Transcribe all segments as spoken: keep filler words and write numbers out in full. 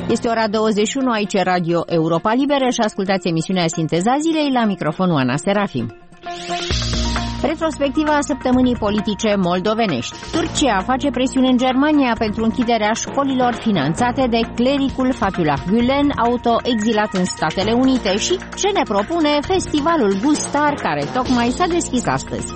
Este ora douăzeci și unu, aici Radio Europa Liberă și ascultați emisiunea Sinteza Zilei, la microfonul Ana Serafim. Retrospectiva săptămânii politice moldovenești. Turcia face presiune în Germania pentru închiderea școlilor finanțate de clericul Fethullah Gülen, autoexilat în Statele Unite, și ce ne propune festivalul Gustar, care tocmai s-a deschis astăzi.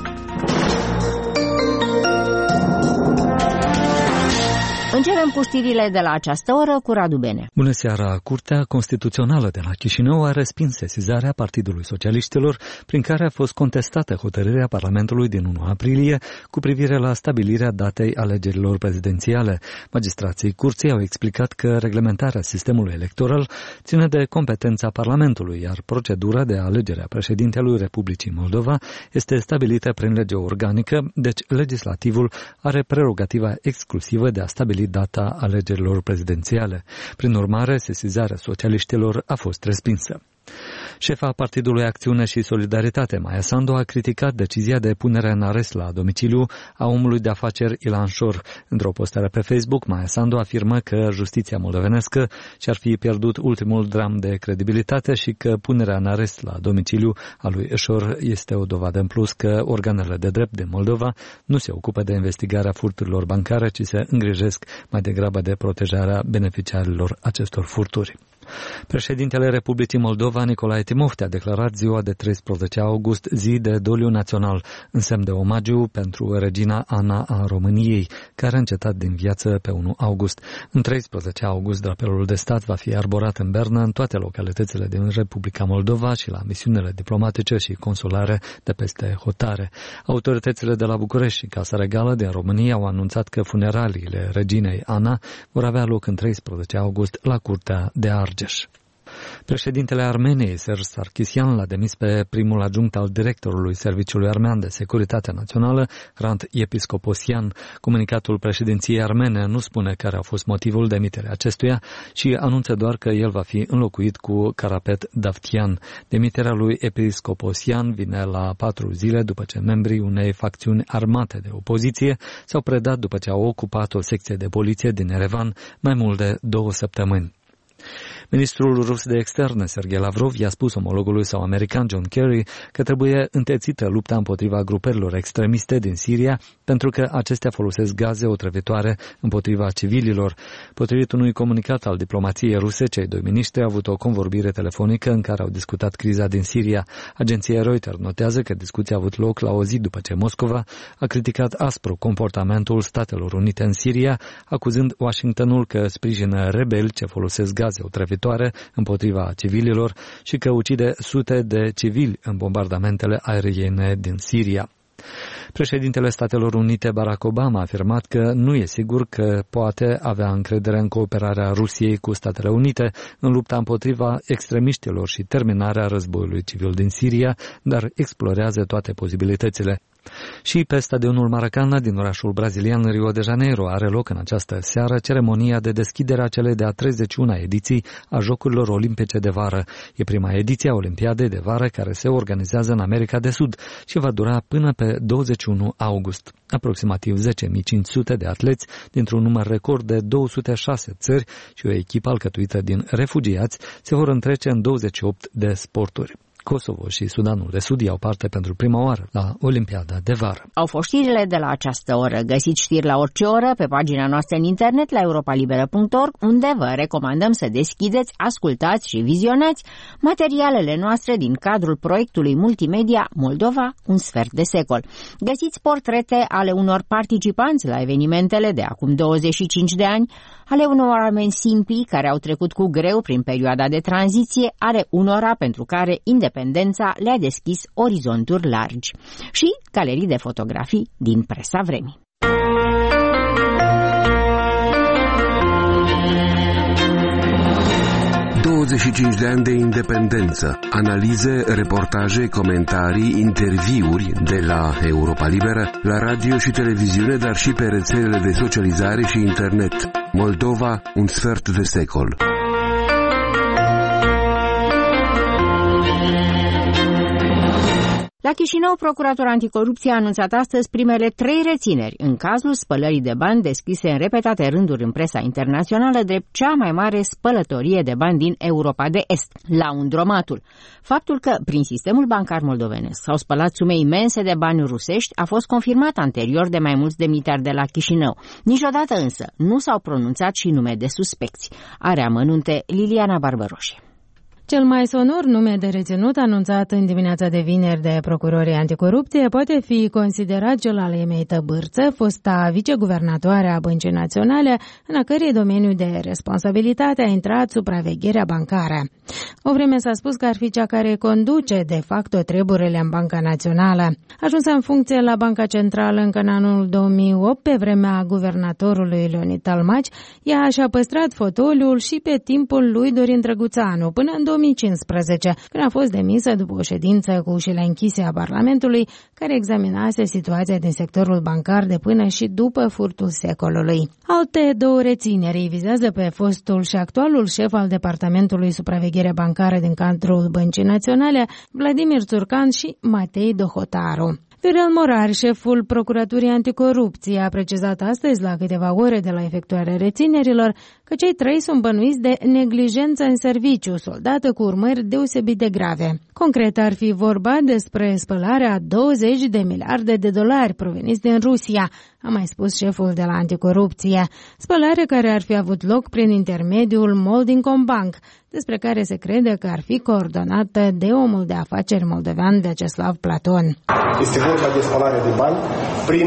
Începem cu știrile de la această oră cu Radu Bene. Bună seara! Curtea Constituțională de la Chișinău a respins sesizarea Partidului Socialiștilor, prin care a fost contestată hotărârea Parlamentului din unu aprilie cu privire la stabilirea datei alegerilor prezidențiale. Magistrații curții au explicat că reglementarea sistemului electoral ține de competența Parlamentului, iar procedura de alegere a președintelui Republicii Moldova este stabilită prin lege organică, deci legislativul are prerogativa exclusivă de a stabili data alegerilor prezidențiale. Prin urmare, sesizarea socialiștilor a fost respinsă. Șefa Partidului Acțiune și Solidaritate, Maia Sandu, a criticat decizia de punere în arest la domiciliu a omului de afaceri Ilan Șor. Într-o postare pe Facebook, Maia Sandu afirmă că justiția moldovenească și-ar fi pierdut ultimul dram de credibilitate și că punerea în arest la domiciliu a lui Șor este o dovadă în plus că organele de drept din Moldova nu se ocupă de investigarea furturilor bancare, ci se îngrijesc mai degrabă de protejarea beneficiarilor acestor furturi. Președintele Republicii Moldova, Nicolae Timofte, a declarat ziua de treisprezece august zi de doliu național, în semn de omagiu pentru regina Ana a României, care a încetat din viață pe unu august. În treisprezece august, drapelul de stat va fi arborat în Berna, în toate localitățile din Republica Moldova și la misiunile diplomatice și consulare de peste hotare. Autoritățile de la București și Casa Regală din România au anunțat că funeraliile reginei Ana vor avea loc în treisprezece august la Curtea de Argeș. Președintele Armeniei, Serj Sarkisian, l-a demis pe primul adjunct al directorului Serviciului Armean de Securitate Națională, Hrant Episcoposian. Comunicatul președinției armene nu spune care a fost motivul demiterii acestuia și anunță doar că el va fi înlocuit cu Karapet Davtyan. Demiterea lui Episcoposian vine la patru zile după ce membrii unei facțiuni armate de opoziție s-au predat după ce au ocupat o secție de poliție din Erevan mai mult de două săptămâni. Ministrul rus de externe, Sergei Lavrov, i-a spus omologului său american, John Kerry, că trebuie întețită lupta împotriva grupărilor extremiste din Siria, pentru că acestea folosesc gaze otrăvitoare împotriva civililor. Potrivit unui comunicat al diplomației ruse, cei doi miniștri au avut o convorbire telefonică în care au discutat criza din Siria. Agenția Reuters notează că discuția a avut loc la o zi după ce Moscova a criticat aspru comportamentul Statelor Unite în Siria, acuzând Washingtonul că sprijină rebeli ce folosesc gaze otrăvitoare împotriva civililor și că ucide sute de civili în bombardamentele aeriene din Siria. Președintele Statelor Unite, Barack Obama, a afirmat că nu e sigur că poate avea încredere în cooperarea Rusiei cu Statele Unite în lupta împotriva extremiștilor și terminarea războiului civil din Siria, dar explorează toate posibilitățile. Și pe stadionul Maracanã din orașul brazilian Rio de Janeiro are loc în această seară ceremonia de deschidere a celei de-a treizeci și una ediții a Jocurilor Olimpice de Vară. E prima ediție a Olimpiadei de Vară care se organizează în America de Sud și va dura până pe douăzeci și unu august. Aproximativ zece mii cinci sute de atleți dintr-un număr record de două sute șase țări și o echipă alcătuită din refugiați se vor întrece în douăzeci și opt de sporturi. Kosovo și Sudanul de Sud iau parte pentru prima oară la Olimpiada de Vară. Au fost știrile de la această oră. Găsiți știri la orice oră pe pagina noastră în internet la europa liberă punct org, unde vă recomandăm să deschideți, ascultați și vizionați materialele noastre din cadrul proiectului multimedia Moldova, un sfert de secol. Găsiți portrete ale unor participanți la evenimentele de acum douăzeci și cinci de ani, ale unor oameni simpli care au trecut cu greu prin perioada de tranziție, ale unora pentru care independența le-a deschis orizonturi largi, și galerii de fotografii din presa vremii. douăzeci și cinci de ani de independență, analize, reportaje, comentarii, interviuri de la Europa Liberă, la radio și televiziune, dar și pe rețelele de socializare și internet. Moldova, un sfert de secol. La Chișinău, Procuratura Anticorupție a anunțat astăzi primele trei rețineri în cazul spălării de bani descrise în repetate rânduri în presa internațională drept cea mai mare spălătorie de bani din Europa de Est, laundromatul. Faptul că, prin sistemul bancar moldovenesc, s-au spălat sume imense de bani rusești a fost confirmat anterior de mai mulți demnitari de la Chișinău. Niciodată însă nu s-au pronunțat și nume de suspecți. Are amănunte Liliana Barbăroșie. Cel mai sonor nume de reținut anunțat în dimineața de vineri de procurorii anticorupție poate fi considerat cel al Emei Tăbârță, fosta viceguvernatoare a Băncii Naționale, în a cărei domeniu de responsabilitate a intrat supravegherea bancară. O vreme s-a spus că ar fi cea care conduce de facto treburile în Banca Națională. Ajunsă în funcție la Banca Centrală încă în anul două mii opt, pe vremea guvernatorului Leonid Talmaci, ea și-a păstrat fotoliul și pe timpul lui Dorin Drăguțanu, până în două mii cincisprezece, când a fost demisă după o ședință cu ușile închise a Parlamentului, care examinase situația din sectorul bancar de până și după furtul secolului. Alte două rețineri îi vizează pe fostul și actualul șef al Departamentului Supraveghere Bancară din cadrul Băncii Naționale, Vladimir Țurcan și Matei Dohotaru. Viorel Morar, șeful Procuraturii Anticorupție, a precizat astăzi, la câteva ore de la efectuarea reținerilor, că cei trei sunt bănuiți de neglijență în serviciu, soldată cu urmări deosebit de grave. Concret, ar fi vorba despre spălarea douăzeci de miliarde de dolari proveniți din Rusia, a mai spus șeful de la Anticorupție, spălare care ar fi avut loc prin intermediul Moldinkombank, despre care se crede că ar fi coordonată de omul de afaceri moldovean Vyacheslav Platon. Este vorba de spălare de bani prin,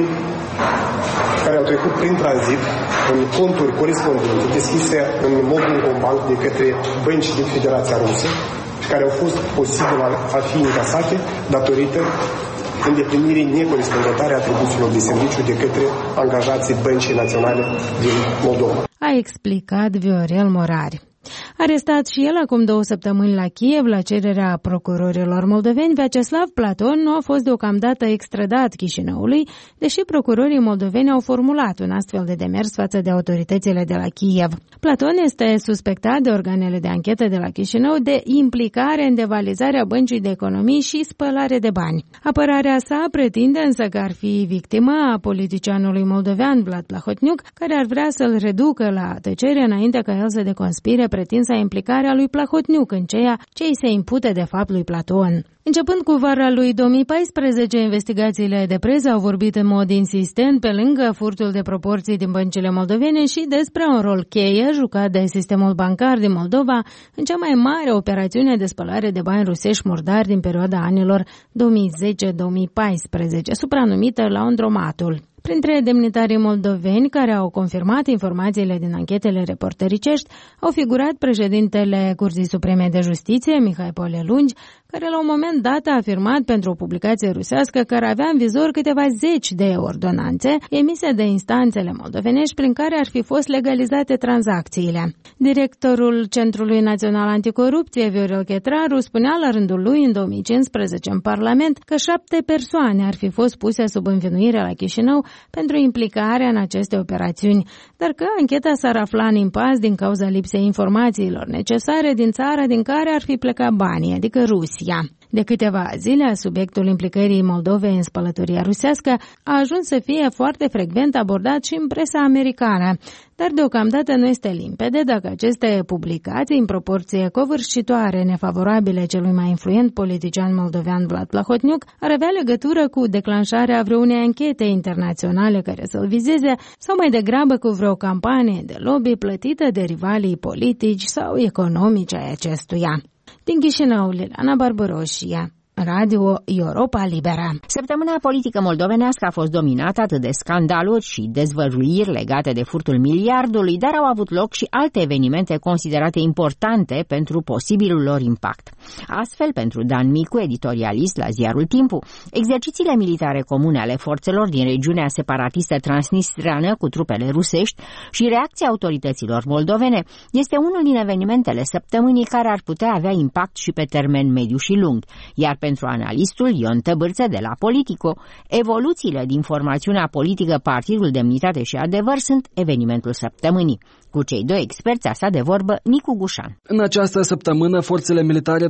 care au trecut prin tranzit în conturi corespondente deschise în Moldinkombank de către bănci din Federația Rusă, care au fost posibile a fi încasate datorită îndeplinirii necorespondentare a atribuțiilor de serviciu de către angajații Băncii Naționale din Moldova, a explicat Viorel Morari. Arestat și el acum două săptămâni la Kiev la cererea procurorilor moldoveni, Vyacheslav Platon nu a fost deocamdată extradat Chișinăului, deși procurorii moldoveni au formulat un astfel de demers față de autoritățile de la Kiev. Platon este suspectat de organele de anchetă de la Chișinău de implicare în devalizarea Băncii de Economii și spălare de bani. Apărarea sa pretinde însă că ar fi victimă a politicianului moldovean Vlad Plahotniuc, care ar vrea să-l reducă la tăcere înainte ca el să deconspire pretinsa implicarea lui Plahotniuc în ceea ce îi se impute de fapt lui Platon. Începând cu vara lui două mii paisprezece, investigațiile de presă au vorbit în mod insistent pe lângă furtul de proporții din băncile moldovene și despre un rol cheie jucat de sistemul bancar din Moldova în cea mai mare operațiune de spălare de bani rusești murdari din perioada anilor două mii zece două mii paisprezece, supranumită Laundromatul. Printre demnitarii moldoveni care au confirmat informațiile din anchetele reportericești au figurat președintele Curții Supreme de Justiție, Mihai Polelungi, care la un moment dat a afirmat pentru o publicație rusească că avea în vizor câteva zeci de ordonanțe emise de instanțele moldovenești prin care ar fi fost legalizate tranzacțiile. Directorul Centrului Național Anticorupție, Viorel Chetraru, spunea la rândul lui în două mii cincisprezece în Parlament că șapte persoane ar fi fost puse sub învinuire la Chișinău pentru implicarea în aceste operațiuni, dar că ancheta s-ar afla în impas din cauza lipsei informațiilor necesare din țara din care ar fi plecat banii, adică Rusia. De câteva zile, subiectul implicării Moldovei în spălătoria rusească a ajuns să fie foarte frecvent abordat și în presa americană, dar deocamdată nu este limpede dacă aceste publicații, în proporție covârșitoare nefavorabile celui mai influent politician moldovean Vlad Plahotniuc, ar avea legătură cu declanșarea vreunei anchete internaționale care să-l vizeze sau mai degrabă cu vreo campanie de lobby plătită de rivalii politici sau economici ai acestuia. Din Chișinău, Liliana Barbăroșie, Radio Europa Liberă. Săptămâna politică moldovenească a fost dominată atât de scandaluri și dezvăluiri legate de furtul miliardului, dar au avut loc și alte evenimente considerate importante pentru posibilul lor impact. Astfel, pentru Dan Micu, editorialist la ziarul Timpul, exercițiile militare comune ale forțelor din regiunea separatistă transnistreană cu trupele rusești și reacția autorităților moldovene este unul din evenimentele săptămânii care ar putea avea impact și pe termen mediu și lung, iar pentru analistul Ion Tăbârță de la Politico, evoluțiile din formațiunea politică Partidul Demnitate și Adevăr sunt evenimentul săptămânii. Cu cei doi experți a stat de vorbă Nicu Gușan. În această săptămână, forțele militare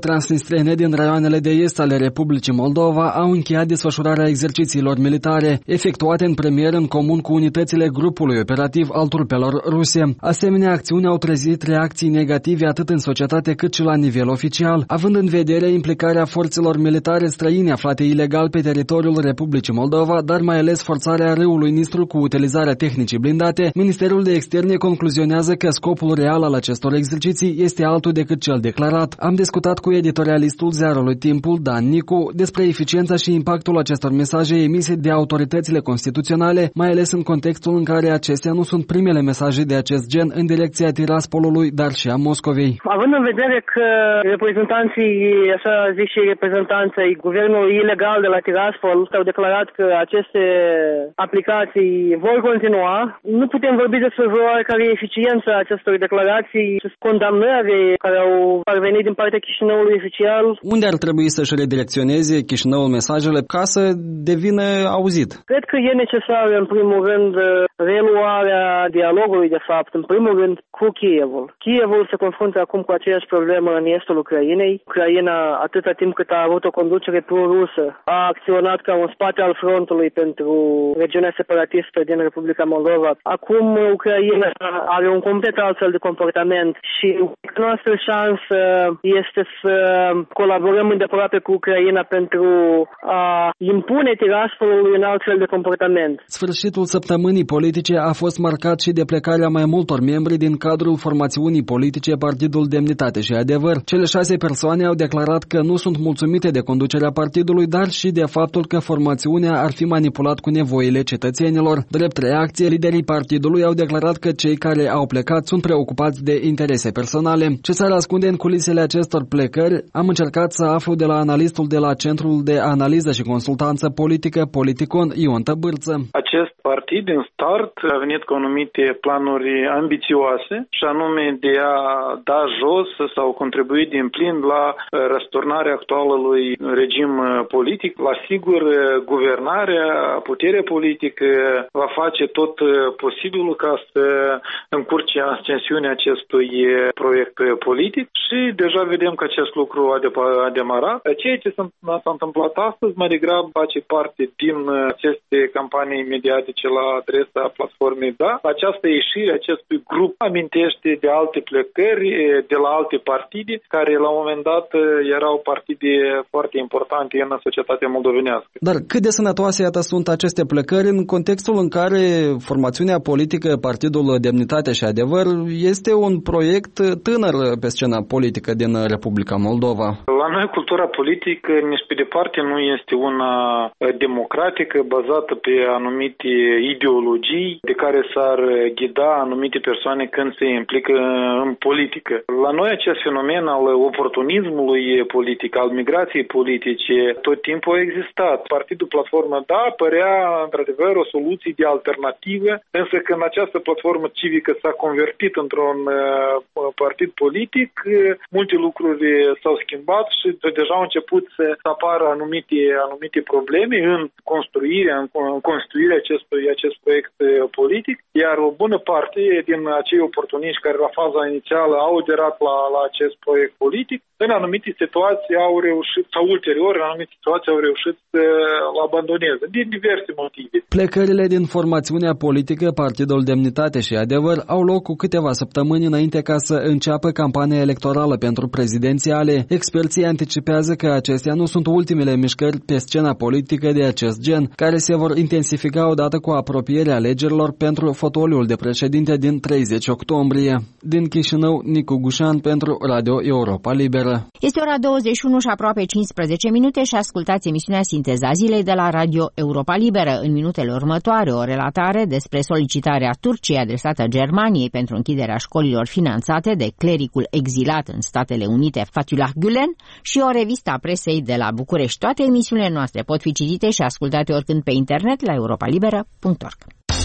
transnistrene din raioanele de est ale Republicii Moldova au încheiat desfășurarea exercițiilor militare, efectuate în premier în comun cu unitățile grupului operativ al trupelor ruse. Asemenea, acțiuni au trezit reacții negative atât în societate cât și la nivel oficial, având în vedere implicarea forțelor militare străine aflate ilegal pe teritoriul Republicii Moldova, dar mai ales forțarea râului Nistru cu utilizarea tehnicii blindate. Ministerul de Externe concluzionează că scopul real al acestor exerciții este altul decât cel declarat. Am discutat cu editorialistul ziarului Timpul, Dan Nicu, despre eficiența și impactul acestor mesaje emise de autoritățile constituționale, mai ales în contextul în care acestea nu sunt primele mesaje de acest gen în direcția Tiraspolului, dar și a Moscovei. Având în vedere că reprezentanții, așa zic și reprezentanții guvernului ilegal de la Tiraspol au declarat că aceste aplicații vor continua, nu putem vorbi despre oarecare eficiență a acestor declarații și condamnări care au parvenit din partea Chișinăului oficial. Unde ar trebui să-și redirecționeze Chișinăul mesajele ca să devină auzit? Cred că e necesară, în primul rând, reluarea dialogului, de fapt, în primul rând, cu Kievul. Kievul se confruntă acum cu aceeași problemă în estul Ucrainei. Ucraina, atâta timp cât a avut o conducere pro-rusă, a acționat ca un spate al frontului pentru regiunea separatistă din Republica Moldova. Acum Ucraina are un complet altfel de comportament și noastră șansă este să colaborăm îndeaproape cu Ucraina pentru a impune Tiraspolului un altfel de comportament. Sfârșitul săptămânii politice a fost marcat și de plecarea mai multor membri din cadrul formațiunii politice Partidul Demnitate și Adevăr. Cele șase persoane au declarat că nu sunt mulțumite de conducerea partidului, dar și de faptul că formațiunea ar fi manipulat cu nevoile cetățenilor. Drept reacție, liderii partidului au declarat că cei care au plecat sunt preocupați de interese personale. Ce s-ar ascunde în culisele acestor plecări? Am încercat să aflu de la analistul de la Centrul de Analiză și Consultanță Politică Politicon, Ion Tăbârță. Acest partid din start a venit cu anumite planuri ambițioase și anume de a da jos sau contribui din plin la răsturnarea actualului regim politic. La sigur, guvernarea, puterea politică va face tot posibilul ca să încurce ascensiunea acestui proiect politic și deja vedem că acest lucru a, de, a demarat. Ceea ce s-a întâmplat astăzi mai degrabă face parte din aceste campanii mediatice la adresa platformei Da. Această ieșire acestui grup amintește de alte plecări de la alte partide care la un moment dat erau partide foarte importante în societatea moldovenească. Dar cât de sănătoase iată sunt aceste plecări în contextul în care formațiunea politică Partidul Demnitate și Adevăr este un proiect tânăr pe scena politică din Republica Moldova? La noi cultura politică nici pe departe nu este una democratică bazată pe anumite ideologii de care s-ar ghida anumite persoane când se implică în politică. La noi acest fenomen al oportunismului politic, al migrației politice, tot timpul a existat. Partidul Platformă Da părea într-adevăr o soluție de alternativă, însă când această platformă civică s-a convertit într-un uh, partid politic, multe lucruri s-au schimbat și deja au început să apară anumite, anumite probleme în construirea, în construirea acestui acest proiect politic, iar o bună parte din acei oportuniști care la faza inițială au aderat la, la acest proiect politic, în anumite situații au reușit, sau ulterior, în anumite situații au reușit să îl abandoneze, din diverse motive. Plecările din formațiunea politică Partidul Demnitate și Adevăr au loc cu câteva săptămâni înainte ca să înceapă campania electorală pentru prezidențiale. Experții anticipează că acestea nu sunt ultimele mișcări pe scena politică de acest gen, care se vor intensifica odată cu apropierea alegerilor pentru fotoliul de președinte din treizeci octombrie. Din Chișinău, Nicu Gușan pentru Radio Europa Liberă. Este ora douăzeci și unu și aproape cincisprezece minute și ascultați emisiunea Sinteza Zilei de la Radio Europa Liberă. În minutele următoare, o relatare despre solicitarea Turciei adresată Germaniei pentru închiderea școlilor finanțate de clericul exilat în Statele Unite Fethullah Gülen și o revistă a presei de la București. Toate emisiunile noastre pot fi citite și ascultate oricând pe internet la europa liberă punct org.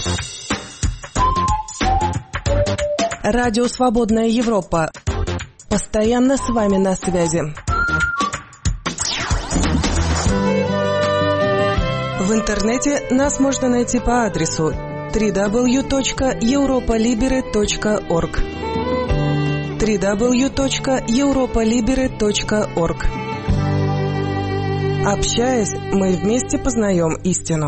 Радио «Свободная Европа». Постоянно с вами на связи. В интернете нас можно найти по адресу дабл ю дабл ю дабл ю точка европа либере точка орг. три дабл ю точка европа либера точка орг. Общаясь, мы вместе познаем истину.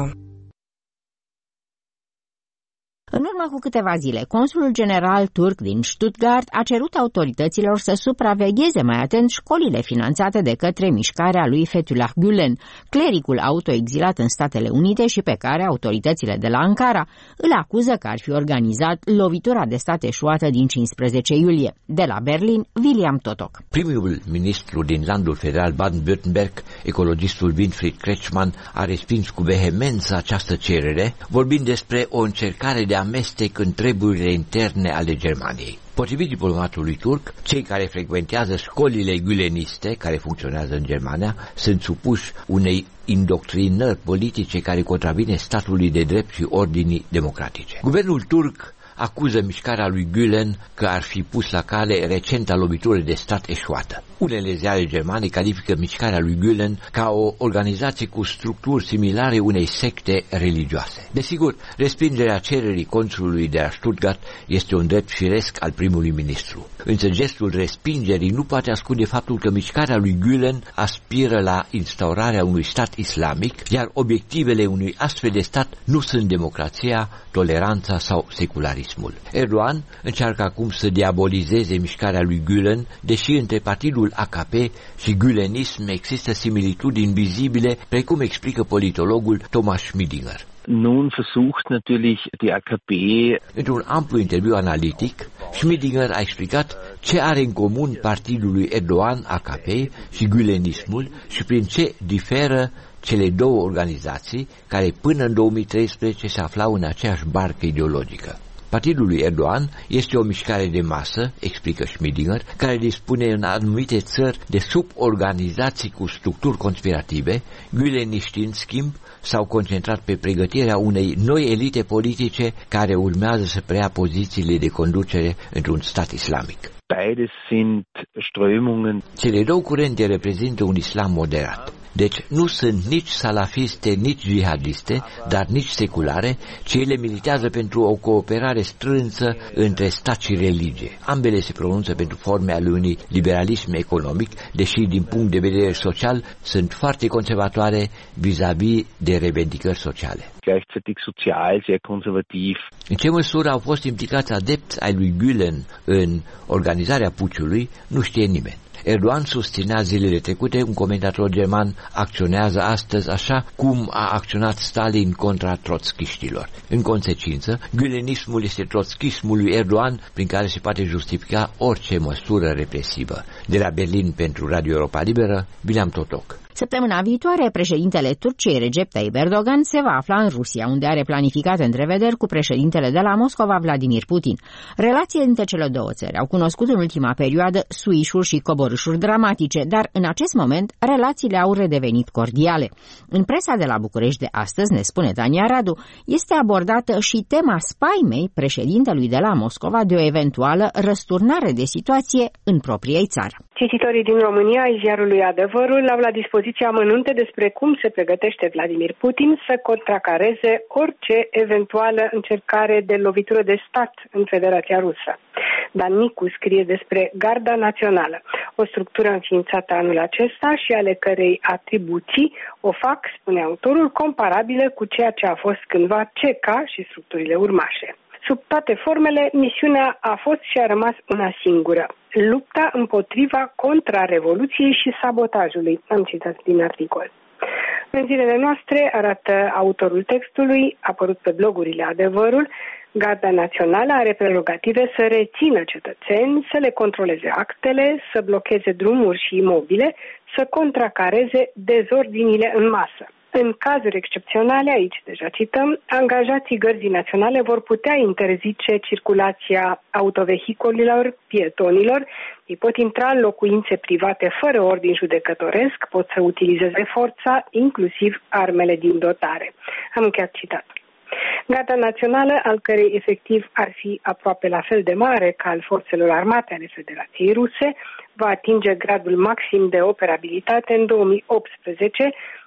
În urmă cu câteva zile, consulul general turc din Stuttgart a cerut autorităților să supravegheze mai atent școlile finanțate de către mișcarea lui Fethullah Gülen, clericul autoexilat în Statele Unite și pe care autoritățile de la Ankara îl acuză că ar fi organizat lovitura de stat eșuată din cincisprezece iulie. De la Berlin, William Totok. Primul ministru din landul federal Baden-Württemberg, ecologistul Winfried Kretschmann, a respins cu vehemență această cerere, vorbind despre o încercare de amestec în treburile interne ale Germaniei. Potrivit diplomatului turc, cei care frecventează școlile güleniste care funcționează în Germania sunt supuși unei indoctrinări politice care contravine statului de drept și ordinii democratice. Guvernul turc acuză mișcarea lui Gülen că ar fi pus la cale recenta lovitură de stat eșuată. Unele ziare germane califică mișcarea lui Gülen ca o organizație cu structuri similare unei secte religioase. Desigur, respingerea cererii consulului de la Stuttgart este un drept firesc al primului ministru. Însă gestul respingerii nu poate ascunde faptul că mișcarea lui Gülen aspiră la instaurarea unui stat islamic, iar obiectivele unui astfel de stat nu sunt democrația, toleranța sau secularismul. Erdogan încearcă acum să diabolizeze mișcarea lui Gülen, deși între partidul A K P și gülenism există similitudini vizibile, precum explică politologul Thomas Schmidinger. Nun versucht natürlich die A K P. Într-un amplu interviu analitic, Schmidinger a explicat ce are în comun partidul lui Erdogan, A K P, și gülenismul și prin ce diferă cele două organizații care până în două mii treisprezece se aflau în aceeași barcă ideologică. Partidul lui Erdogan este o mișcare de masă, explică Schmidinger, care dispune în anumite țări de suborganizații cu structuri conspirative. Güleniștii, în schimb, s-au concentrat pe pregătirea unei noi elite politice care urmează să preia pozițiile de conducere într-un stat islamic. Beides sind Strömungen. Cele două curente reprezintă un islam moderat. Deci nu sunt nici salafiste, nici jihadiste, dar nici seculare, ci ele militează pentru o cooperare strânsă între stat și religie. Ambele se pronunță pentru forme ale unui liberalism economic, deși din punct de vedere social sunt foarte conservatoare vis-a-vis de revendicări sociale. Gleichzeitig sozial, sehr conservativ. În ce măsură au fost implicați adepți ai lui Gülen în organizarea puciului, nu știe nimeni. Erdogan susținea zilele trecute, un comentator german acționează astăzi așa cum a acționat Stalin contra trotskiștilor. În consecință, gülenismul este trotskismul lui Erdogan, prin care se poate justifica orice măsură represivă. De la Berlin pentru Radio Europa Liberă, William Totok. Săptămâna viitoare, președintele Turciei Recep Tayyip Erdogan se va afla în Rusia, unde are planificat întrevederi cu președintele de la Moscova, Vladimir Putin. Relațiile între cele două țări au cunoscut în ultima perioadă suișuri și coborâșuri dramatice, dar în acest moment relațiile au redevenit cordiale. În presa de la București de astăzi, ne spune Tania Radu, este abordată și tema spaimei președintelui de la Moscova de o eventuală răsturnare de situație în propria ei țară. Cititorii din România ai ziarului Adevărul au la dispoziție amănunte despre cum se pregătește Vladimir Putin să contracareze orice eventuală încercare de lovitură de stat în Federația Rusă. Dan Nicu scrie despre Garda Națională, o structură înființată anul acesta și ale cărei atribuții o fac, spune autorul, comparabile cu ceea ce a fost cândva C E C A și structurile urmașe. Sub toate formele, misiunea a fost și a rămas una singură: lupta împotriva contrarevoluției și sabotajului, am citat din articol. În zilele noastre, arată autorul textului, apărut pe blogurile Adevărul, Garda Națională are prerogative să rețină cetățeni, să le controleze actele, să blocheze drumuri și imobile, să contracareze dezordinile în masă. În cazuri excepționale, aici deja cităm, angajații Gărzii Naționale vor putea interzice circulația autovehiculilor, pietonilor, ei pot intra în locuințe private fără ordin judecătoresc, pot să utilizeze forța, inclusiv armele din dotare. Am încheiat citatul. Garda Națională, al cărei efectiv ar fi aproape la fel de mare ca al forțelor armate ale Federației Ruse, va atinge gradul maxim de operabilitate în două mii optsprezece,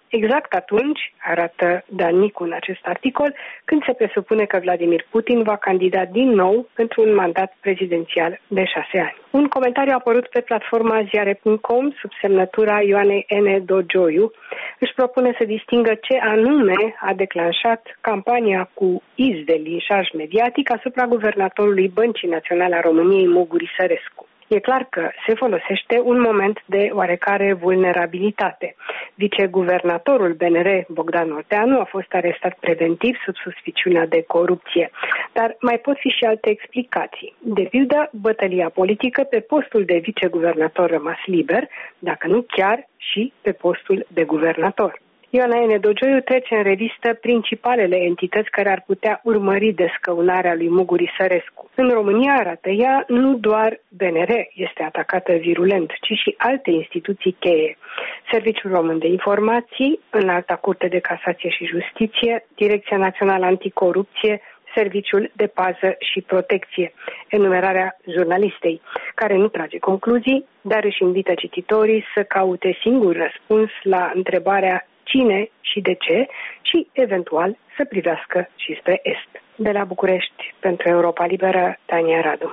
exact atunci, arată Dan Nicu în acest articol, când se presupune că Vladimir Putin va candida din nou pentru un mandat prezidențial de șase ani. Un comentariu a apărut pe platforma ziare punct com sub semnătura Ioanei N. Dogioiu își propune să distingă ce anume a declanșat campania cu iz de linșaj mediatic asupra guvernatorului Băncii Naționale a României, Muguri Sărescu. E clar că se folosește un moment de oarecare vulnerabilitate. Viceguvernatorul B N R, Bogdan Olteanu, a fost arestat preventiv sub suspiciunea de corupție. Dar mai pot fi și alte explicații. De pildă, bătălia politică pe postul de viceguvernator rămas liber, dacă nu chiar și pe postul de guvernator. Ioana N. Dogioiu trece în revistă principalele entități care ar putea urmări descăunarea lui Muguri Sărescu. În România, arată ea, nu doar B N R este atacată virulent, ci și alte instituții cheie. Serviciul Român de Informații, Înalta Curte de Casație și Justiție, Direcția Națională Anticorupție, Serviciul de Pază și Protecție, enumerarea jurnalistei, care nu trage concluzii, dar își invită cititorii să caute singur răspuns la întrebarea cine și de ce și, eventual, să privească și spre Est. De la București, pentru Europa Liberă, Tania Radu.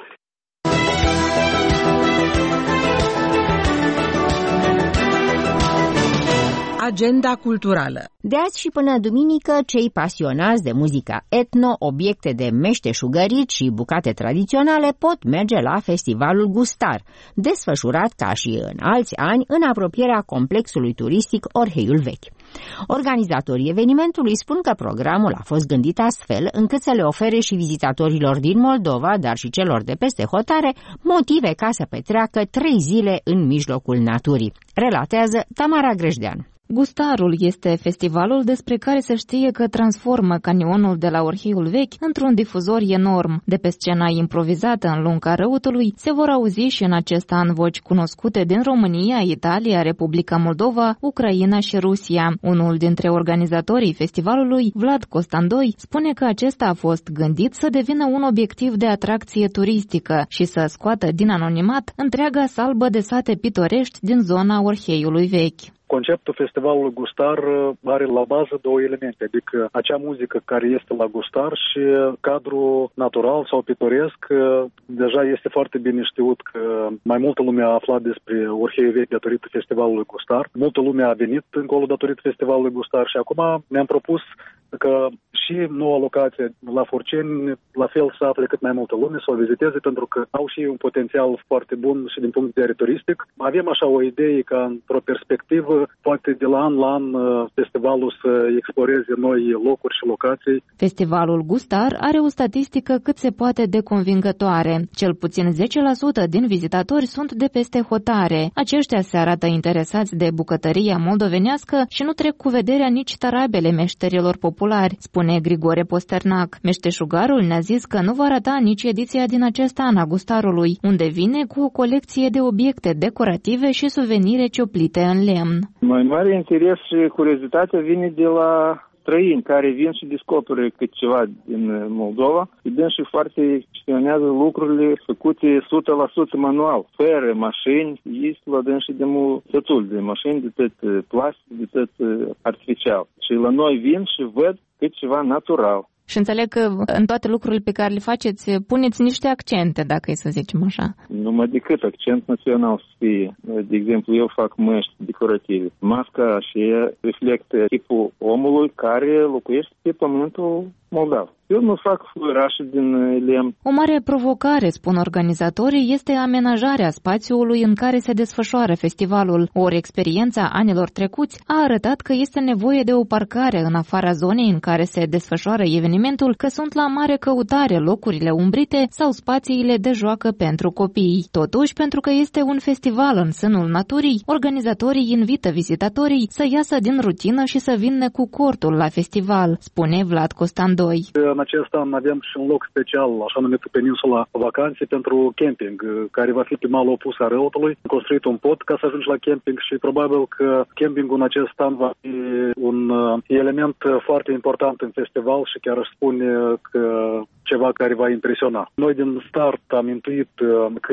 Agenda culturală. De azi și până duminică, cei pasionați de muzica etno, obiecte de meșteșugărit și bucate tradiționale pot merge la Festivalul Gustar, desfășurat ca și în alți ani în apropierea complexului turistic Orheiul Vechi. Organizatorii evenimentului spun că programul a fost gândit astfel încât să le ofere și vizitatorilor din Moldova, dar și celor de peste hotare, motive ca să petreacă trei zile în mijlocul naturii, relatează Tamara Grejdean. Gustarul este festivalul despre care se știe că transformă canionul de la Orheiul Vechi într-un difuzor enorm. De pe scena improvizată în lunga Răutului se vor auzi și în acest an voci cunoscute din România, Italia, Republica Moldova, Ucraina și Rusia. Unul dintre organizatorii festivalului, Vlad Costandoi, spune că acesta a fost gândit să devină un obiectiv de atracție turistică și să scoată din anonimat întreaga salbă de sate pitorești din zona Orheiului Vechi. Conceptul festivalului Gustar are la bază două elemente, adică acea muzică care este la Gustar și cadrul natural sau pitoresc. Deja este foarte bine știut că mai multă lume a aflat despre Orheiul Vechi datorită festivalului Gustar. Multă lume a venit încolo datorită festivalului Gustar și acum ne-am propus că și noua locație la Forceni, la fel să afle cât mai multă lume, să o viziteze, pentru că au și un potențial foarte bun și din punct de vedere turistic. Avem așa o idee ca într-o perspectivă, poate de la an la an, festivalul să exploreze noi locuri și locații. Festivalul Gustar are o statistică cât se poate de convingătoare. Cel puțin zece la sută din vizitatori sunt de peste hotare. Aceștia se arată interesați de bucătăria moldovenească și nu trec cu vederea nici tarabele meșterilor populari, spune Grigore Posternac. Meșteșugarul ne-a zis că nu va rata nici ediția din acest an a Gustarului, unde vine cu o colecție de obiecte decorative și suvenire cioplite în lemn. Mai mare interes și curiozitate vine de la străini care vin și descoperă cât ceva din Moldova, vedem și foarte excepționează lucrurile făcute o sută la sută manual, fără mașini, ei la dâns și de multătul de mașini, de tot plastic, de tot artificial. Și la noi vin și văd cât ceva natural. Și înțeleg că în toate lucrurile pe care le faceți, puneți niște accente, dacă e să zicem așa. Numai decât accent național să fie. De exemplu, eu fac măști decorative. Masca și ea reflectă tipul omului care locuiește pe pământul moldav. Eu nu fac flărașe din lemn. O mare provocare, spun organizatorii, este amenajarea spațiului în care se desfășoară festivalul. Ori experiența anilor trecuți a arătat că este nevoie de o parcare în afara zonei în care se desfășoară evenimentul, că sunt la mare căutare locurile umbrite sau spațiile de joacă pentru copii. Totuși, pentru că este un festival în sânul naturii, organizatorii invită vizitatorii să iasă din rutină și să vină cu cortul la festival, spune Vlad Costandoi. În acest an avem și un loc special, așa numită Peninsula Vacanțe, pentru camping, care va fi pe malul opus a Răutului. Am construit un pod ca să ajungi la camping și probabil că campingul în acest an va fi un element foarte important în festival și chiar aș spune că ceva care va impresiona. Noi din start am intuit că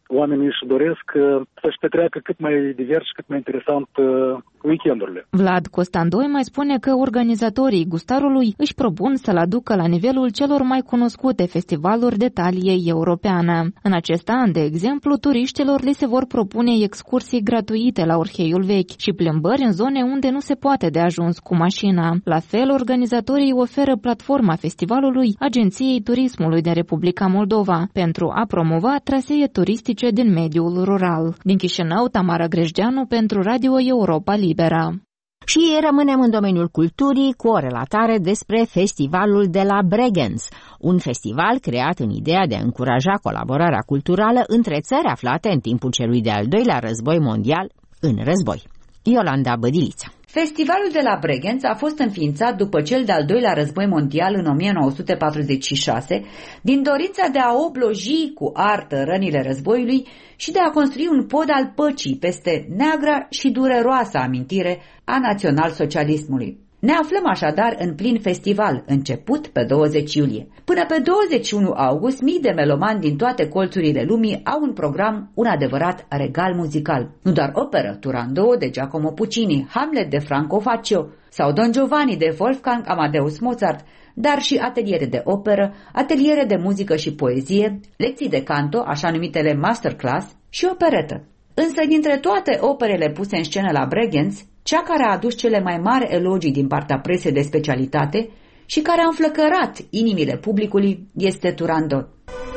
oamenii își doresc să-și petreacă cât mai divers și cât mai interesant weekendurile. Vlad Costandoi mai spune că organizatorii Gustarului își propun să-l aducă la nivelul celor mai cunoscute festivaluri de talie europeană. În acest an, de exemplu, turiștilor li se vor propune excursii gratuite la Orheiul Vechi și plimbări în zone unde nu se poate de ajuns cu mașina. La fel, organizatorii oferă platforma festivalului Agenției Turismului din Republica Moldova pentru a promova trasee turistice din mediul rural. Din Chișinău, Tamara Grejdeanu pentru Radio Europa Liberă. Și rămânem în domeniul culturii cu o relatare despre festivalul de la Bregenz, un festival creat în ideea de a încuraja colaborarea culturală între țări aflate în timpul celui de-al doilea război mondial în război. Iolanda Bădiliță. Festivalul de la Bregenz a fost înființat după cel de-al doilea război mondial în o mie nouă sute patruzeci și șase, din dorința de a obloji cu artă rănile războiului și de a construi un pod al păcii peste neagra și dureroasă amintire a național-socialismului. Ne aflăm așadar în plin festival, început pe douăzeci iulie. Până pe douăzeci și unu august, mii de melomani din toate colțurile lumii au în program un adevărat regal muzical. Nu doar operă, Turandot de Giacomo Puccini, Hamlet de Franco Faccio sau Don Giovanni de Wolfgang Amadeus Mozart, dar și ateliere de operă, ateliere de muzică și poezie, lecții de canto, așa numitele masterclass, și operetă. Însă dintre toate operele puse în scenă la Bregenz, cea care a adus cele mai mari elogii din partea presei de specialitate și care a înflăcărat inimile publicului este Turandot.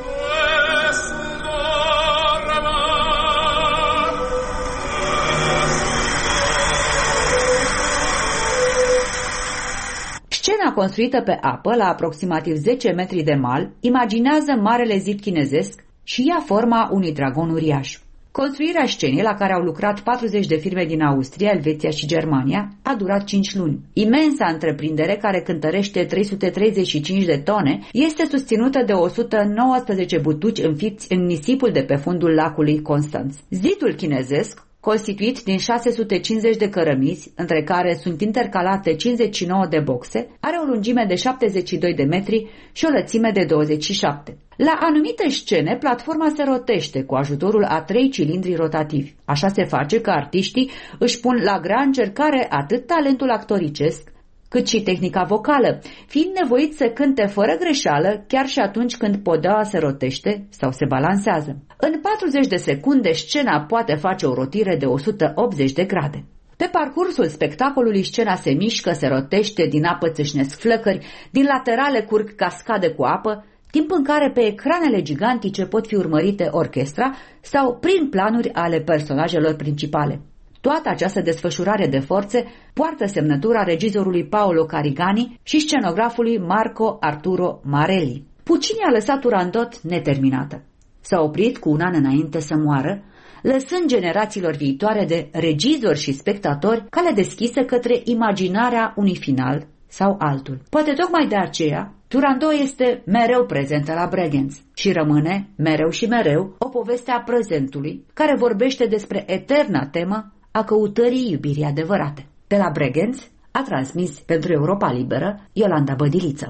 Scena construită pe apă, la aproximativ zece metri de mal, imaginează marele zid chinezesc și ia forma unui dragon uriaș. Construirea scenei, la care au lucrat patruzeci de firme din Austria, Elveția și Germania, a durat cinci luni. Imensa întreprindere, care cântărește trei sute treizeci și cinci de tone, este susținută de o sută nouăsprezece butuci înfipți în nisipul de pe fundul lacului Constanț. Zidul chinezesc, constituit din șase sute cincizeci de cărămizi, între care sunt intercalate cincizeci și nouă de boxe, are o lungime de șaptezeci și doi de metri și o lățime de douăzeci și șapte. La anumite scene, platforma se rotește cu ajutorul a trei cilindri rotativi. Așa se face că artiștii își pun la grea încercare atât talentul actoricesc, cât și tehnica vocală, fiind nevoiți să cânte fără greșeală chiar și atunci când podeaua se rotește sau se balansează. În patruzeci de secunde, scena poate face o rotire de o sută optzeci de grade. Pe parcursul spectacolului, scena se mișcă, se rotește, din apă țâșnesc flăcări, din laterale curg cascade cu apă, timp în care pe ecranele gigantice pot fi urmărite orchestra sau prin planuri ale personajelor principale. Toată această desfășurare de forțe poartă semnătura regizorului Paolo Carigani și scenografului Marco Arturo Marelli. Puccini a lăsat Turandot neterminată. S-a oprit cu un an înainte să moară, lăsând generațiilor viitoare de regizori și spectatori cale deschisă către imaginarea unui final sau altul. Poate tocmai de aceea, Turandot este mereu prezentă la Bregenz și rămâne, mereu și mereu, o poveste a prezentului care vorbește despre eterna temă a căutării iubirii adevărate. De la Bregenz a transmis pentru Europa Liberă Iolanda Bădiliță.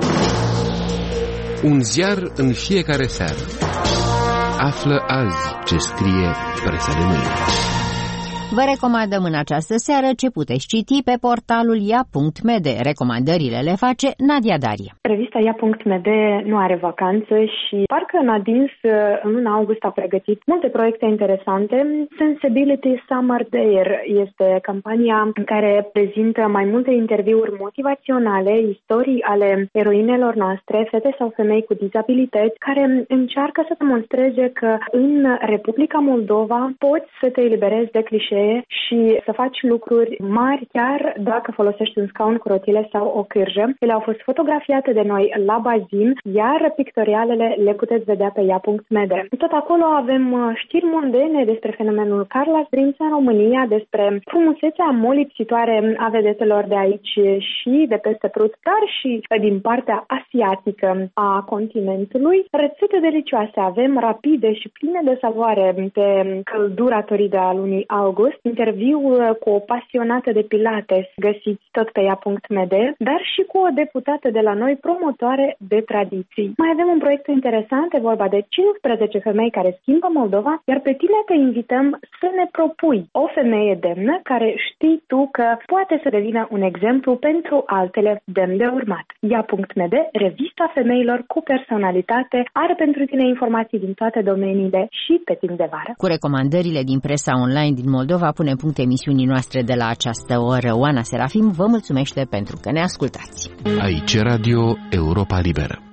Un ziar în fiecare seară. Află azi ce scrie presa de mâine. Vă recomandăm în această seară ce puteți citi pe portalul ia punct m d. Recomandările le face Nadia Darie. Revista ia punct m d nu are vacanță și parcă în adins în luna august a pregătit multe proiecte interesante. Sensibility Summer Dare este campania în care prezintă mai multe interviuri motivaționale, istorii ale eroinelor noastre, fete sau femei cu dizabilități, care încearcă să demonstreze că în Republica Moldova poți să te eliberezi de clișee și să faci lucruri mari chiar dacă folosești un scaun cu rotile sau o cârjă. Ele au fost fotografiate de noi la bazin, iar pictorialele le puteți vedea pe ia punct m d. Tot acolo avem știri mondene despre fenomenul Carla Zdrință în România, despre frumusețea molipsitoare a vedetelor de aici și de peste Prut, dar și din partea asiatică a continentului. Rețete delicioase avem, rapide și pline de savoare pe căldura toride a lunii august. august, interviu cu o pasionată de pilates, găsiți tot pe ea punct m d, dar și cu o deputată de la noi, promotoare de tradiții. Mai avem un proiect interesant, e vorba de cincisprezece femei care schimbă Moldova, iar pe tine te invităm să ne propui o femeie demnă care știi tu că poate să devină un exemplu pentru altele demn de urmat. ea punct m d, revista femeilor cu personalitate, are pentru tine informații din toate domeniile și pe timp de vară. Cu recomandările din presa online din Moldova punem punct emisiunii noastre de la această oră. Oana Serafim vă mulțumește pentru că ne ascultați. Aici Radio Europa Liberă.